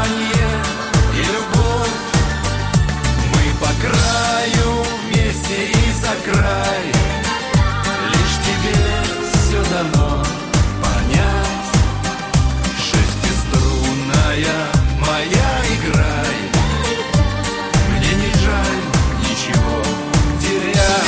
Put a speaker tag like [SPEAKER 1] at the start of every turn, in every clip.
[SPEAKER 1] наказание и любовь. Мы по краю вместе и за край. Лишь тебе все дано понять. Шестиструнная моя, играй. Мне не жаль ничего терять.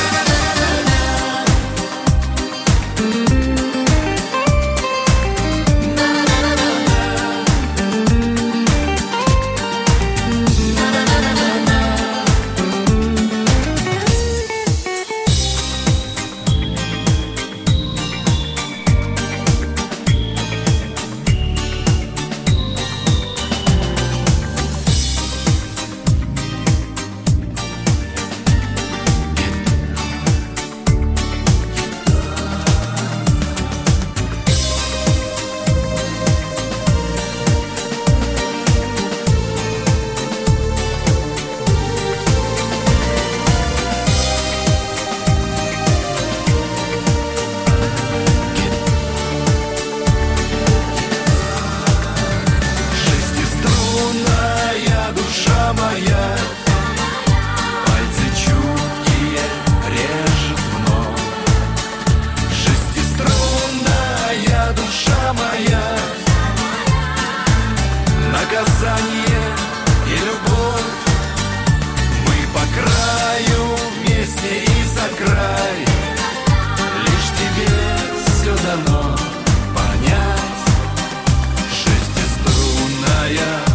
[SPEAKER 1] Шестиструнная душа моя, пальцы чуткие режет вновь. Шестиструнная душа моя, наказание и любовь. Мы по краю вместе и за край. Лишь тебе все дано понять. Шестиструнная